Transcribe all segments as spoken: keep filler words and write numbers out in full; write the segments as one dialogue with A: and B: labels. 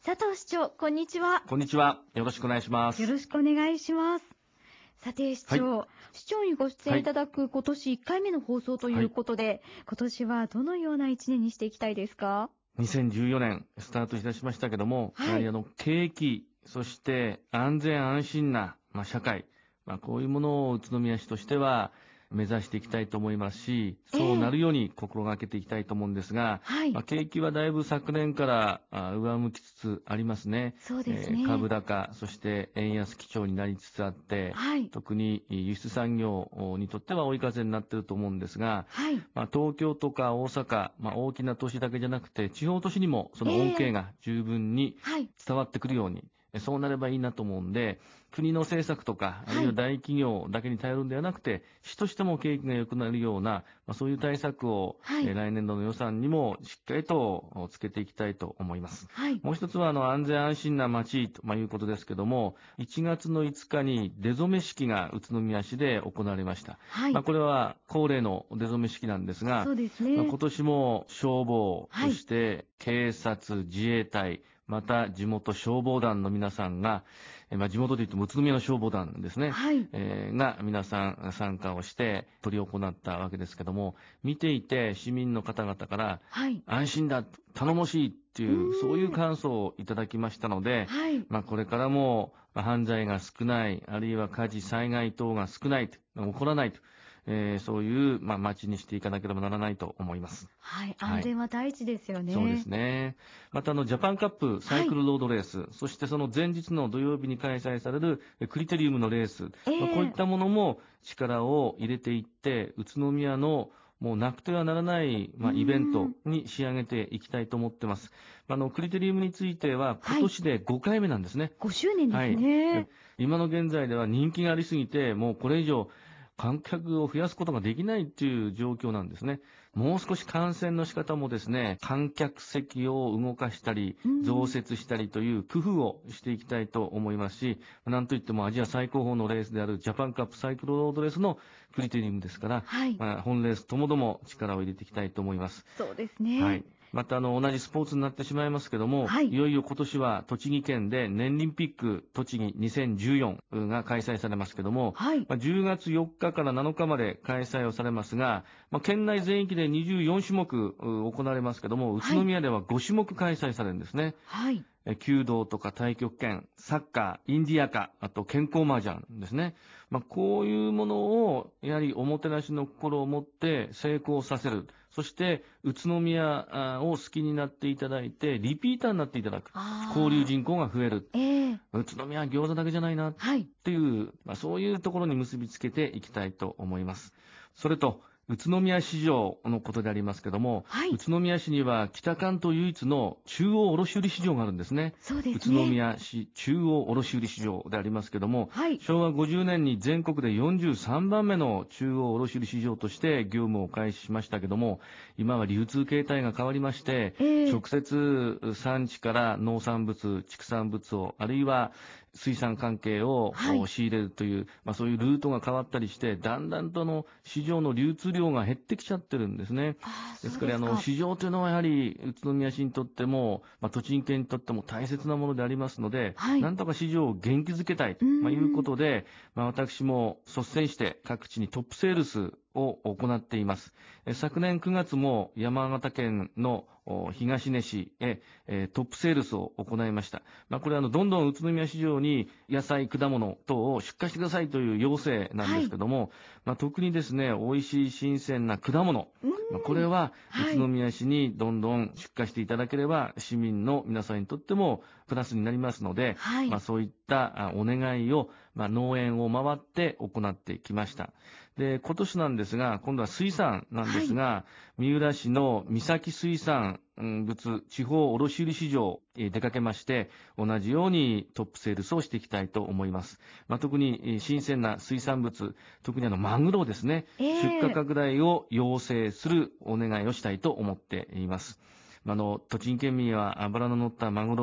A: 佐藤市長、こんにちは。
B: こんにちは。よろしくお願いします。
A: よろしくお願いします。さて市長、
B: は
A: 市長にご出演いただく今年いっかいめの放送ということで、今年はどのようないちねんにしていきたいですか？
B: にせんじゅうよねんスタートいたしましたけども、
A: はい
B: やはりあの景気、そして安全安心な、まあ、社会、まあ、こういうものを宇都宮市としては目指していきたいと思いますし、そうなるように心がけていきたいと思うんですが、
A: はい、
B: まあ、景気はだいぶ昨年からあ上向きつつありますね。
A: そうですね。
B: えー株高、そして円安基調になりつつあって、
A: はい、
B: 特に輸出産業にとっては追い風になっていると思うんですが、
A: はい、
B: まあ、東京とか大阪、まあ、大きな都市だけじゃなくて、地方都市にもその恩恵
A: ええ
B: が十分に
A: はい、
B: 伝わってくるように、えそうなればいいなと思うんで、国の政策とか、あるいは大企業だけに頼るんではなくて、市としても景気が良くなるような、まあ、そういう対策を、
A: はい、
B: え来年度の予算にもしっかりとつけていきたいと思います。
A: はい、
B: もう一つは、あの、安全安心な街と、まあ、いうことですけども、いちがつのいつかに出初め式が宇都宮市で行われました。まあ、
A: はい、
B: これは恒例の出初め式なんですが、
A: そうです
B: まあ、
A: ね。
B: 今年も消防、そ
A: はい、
B: して警察、自衛隊、また地元消防団の皆さんが、えまあ、地元で言っても宇都宮の消防団ですね、
A: はい、
B: えーが皆さん参加をして執り行ったわけですけども、見ていて市民の方々から
A: はい、
B: 安心だ、頼もしいって
A: う
B: いう、そういう
A: ーん、
B: 感想をいただきましたので、
A: はい、
B: まあ、これからもまあ犯罪が少ない、あるいは火事、災害等が少ないと、起こらないと、えーそういう、まあ、街にしていかなければならないと思います。
A: はい、安
B: はい。
A: 全は第一ですよ
B: そうです
A: ね。
B: ね。また、あの、ジャパンカップサ
A: はい、
B: イクルロードレース、そしてその前日の土曜日に開催されるえクリテリウムのレース、
A: え
B: まあ、こういっ
A: え
B: たものも力を入れていって、宇都宮のもうなくてはならない、
A: うー
B: まあ、イベント
A: ん、
B: に仕上げていきたいと思ってます。あの、クリテリウムについては今
A: はい、
B: 年でごかいめなんですね。
A: ごしゅうねんです
B: はい。
A: ね。
B: 今の現在では人気がありすぎて、もうこれ以上観客を増やすことができないっていう状況なんですね。もう少し観戦の仕方もですね、観客席を動かしたり、
A: うー
B: 増
A: ん、
B: 設したりという工夫をしていきたいと思いますし、なんといってもアジア最高峰のレースであるジャパンカップサイクルロードレースのクリテリウムですから、
A: はい、
B: まあ、本レースともども力を入れていきたいと思います。
A: そうですね。
B: はい。また、あの、同じスポーツになってしまいますけども、
A: はい。
B: いよいよ今年は栃木県で年輪ピック栃木にせんじゅうよんが開催されますけども、
A: はい。
B: まあ、じゅうがつよっかからなのかまで開催をされますが、まあ、県内全域でにじゅうよんしゅもくう行われますけども、宇
A: はい。
B: 都宮ではごしゅもく開催されるんですね。
A: はい。
B: え弓道とか太極拳、サッカー、インディアカ、あと健康麻雀ですね。まあ、こういうものを、やはりおもてなしの心を持って成功させる。そして、宇都宮あを好きになっていただいて、リピーターになっていただく。交流
A: ああ、
B: 人口が増える。
A: ええ。
B: 宇都宮は餃子だけじゃないな、っ
A: はい。
B: ていう、まあ、そういうところに結びつけていきたいと思います。それと、宇都宮市場のことでありますけども、
A: はい。
B: 宇都宮市には北関東唯一の中央卸売市場があるんですね。
A: そうで
B: 宇都
A: すね。
B: 宮市中央卸売市場でありますけども、
A: はい。
B: しょうわごじゅうねんに全国でよんじゅうさんばんめの中央卸売市場として業務を開始しましたけども、今は流通形態が変わりまして、
A: ええ。
B: 直接産地から農産物、畜産物を、あるいは水産関係を
A: はい。
B: 仕入れるという、まあ、そういうルートが変わったりして、だんだんとの市場の流通量が減ってきちゃってるんですね。
A: ああ、
B: ですから、あの、
A: そうですか。
B: 市場というのはやはり宇都宮市にとっても、まあ、栃木県にとっても大切なものでありますので、
A: はい。
B: なんとか市場を元気づけたいと、
A: うー
B: まあ、いうこ
A: ん。
B: とで、まあ、私も率先して各地にトップセールスを行っています。え昨年くがつも山形県のお東根市へ、えートップセールスを行いました。まあ、これはあの、どんどん宇都宮市場に野菜、果物等を出荷してくださいという要請なん
A: はい。
B: ですけども、まあ、特にですね、美味しい新鮮な果物、
A: うー
B: まあ、こ
A: ん。
B: れは宇
A: はい。
B: 都宮市にどんどん出荷していただければ、市民の皆さんにとってもプラスになりますので、まあ、
A: はい。
B: そういったあお願いを、まあ、農園を回って行ってきました。で、今年なんですが、今度は水産なんで
A: はい。
B: すが、三浦市の三崎水産うん物地方卸売市場へ出かけまして、同じようにトップセールスをしていきたいと思います。まあ、特にえー新鮮な水産物、特にあのマグロですね、
A: え
B: 出荷
A: え。
B: 拡大を要請するお願いをしたいと思っています。まああの、栃木県民は脂の乗ったマグロ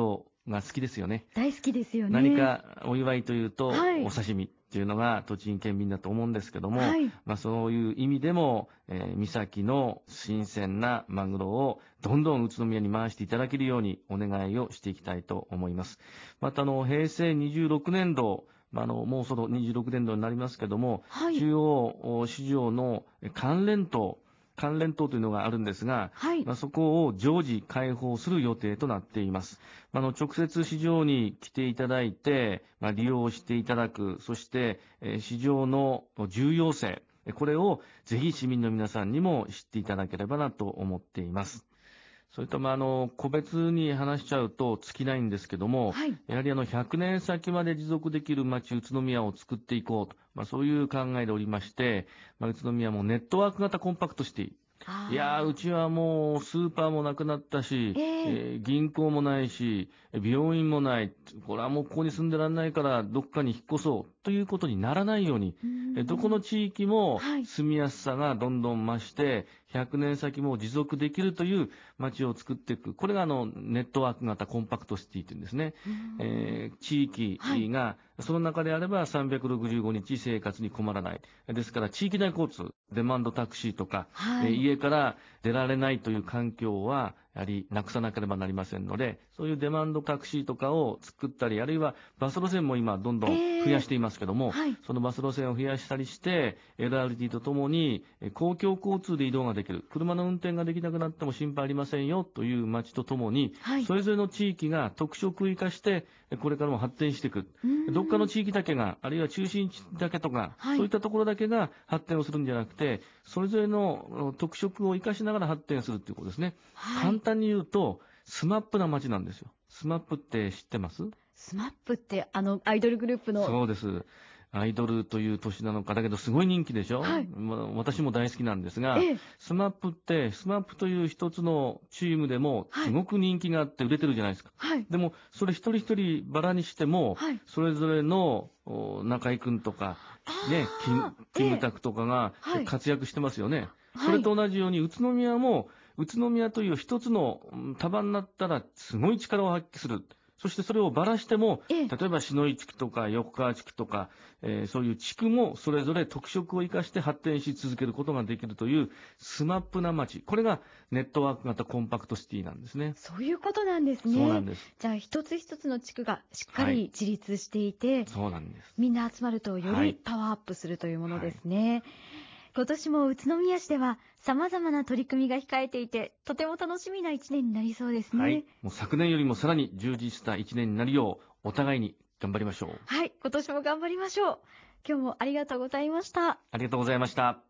B: が好きですよね。
A: 大好きですよね。
B: 何かお祝いというと、
A: はい、
B: お刺身っていうのが栃木県民だと思うんですけども、
A: はい、
B: まあ、そういう意味でも、えー三崎の新鮮なマグロをどんどん宇都宮に回していただけるようにお願いをしていきたいと思います。またあの平成にじゅうろくねんど、まあ、あのもうそのにじゅうろくねんどになりますけども、
A: はい、
B: 中央市場の関連島関連島というのがあるんですが、
A: はい、
B: まあ、そこを常時開放する予定となっています。あの直接市場に来ていただいて、まあ、利用していただく、そして、えー市場の重要性、これをぜひ市民の皆さんにも知っていただければなと思っています。それと、まあ、あの個別に話しちゃうと尽きないんですけども、
A: はい。
B: やはりあのひゃくねん先まで持続できる街宇都宮を作っていこうと、まあ、そういう考えでおりまして、まあ、宇都宮もネットワーク型コンパクトシティ、いやー、う
A: ああ、
B: ちはもうスーパーもなくなったし、
A: ええ、
B: えー銀行もないし、病院もない。これはもうここに住んでらんないからどっかに引っ越そうということにならないように、
A: うー
B: えどこの
A: ん、
B: 地域も
A: はい。
B: 住みやすさがどんどん増して、ひゃくねん先も持続できるという街を作っていく。これがあのネットワーク型コンパクトシティというんですね。
A: うーん、
B: えー地域
A: はい、
B: がその中であればさんびゃくろくじゅうごにち生活に困らない。ですから地域内交通、デマンドタクシーとか、えー
A: はい。
B: 家から出られないという環境は、やはりなくさなければなりませんので、そういうデマンドタクシーとかを作ったり、あるいはバス路線も今どんどん増
A: ええ、
B: やしていますけども、
A: はい。
B: そのバス路線を増やしたりして、エルアールティー とともにえ公共交通で移動ができる、車の運転ができなくなっても心配ありませんよという街とともに、
A: はい。
B: それぞれの地域が特色を生かして、えこれからも発展していく。
A: うーん。
B: どっかの地域だけが、あるいは中心地だけとか、
A: はい。
B: そういったところだけが発展をするんじゃなくて、それぞれの特色を生かしながら発展するということですね。
A: はい。
B: 簡単に言うと、スマップな街なんですよ。スマップって知ってます？
A: スマップって、あの、アイドルグループの。
B: そうです。アイドルという年なのか、だけどすごい人気でしょ、
A: はい。
B: まあ私も大好きなんですが、
A: ええ、
B: スマップって、スマップという一つのチームでも
A: はい。
B: すごく人気があって売れてるじゃないですか。
A: はい。
B: でも、それ一人一人バラにしても、
A: はい。
B: それぞれのお中井くんとか、ね、キム、
A: ああ、ええ、
B: キムタクとかが
A: はい。
B: 活躍してますよね。そ
A: はい。
B: れと同じように、宇都宮も、宇都宮という一つのうん束になったらすごい力を発揮する。そしてそれをばらしても、
A: ええ。
B: 例えば篠井地区とか横川地区とか、えーそういう地区もそれぞれ特色を生かして発展し続けることができるというスマップな街。これがネットワーク型コンパクトシティなんですね。
A: そういうことなんですね。
B: そうなんです。
A: じゃあ、一つ一つの地区がしっか
B: はい。
A: り自立していて、
B: そうなんです。
A: みんな集まるとより
B: はい。
A: パワーアップするというもので
B: はい。
A: すね。今年も宇都宮市では様々な取り組みが控えていて、とても楽しみな一年になりそうです
B: はい。
A: ね。
B: もう昨年よりもさらに充実した一年になるよう、お互いに頑張りましょう。
A: はい、今年も頑張りましょう。今日もありがとうございました。
B: ありがとうございました。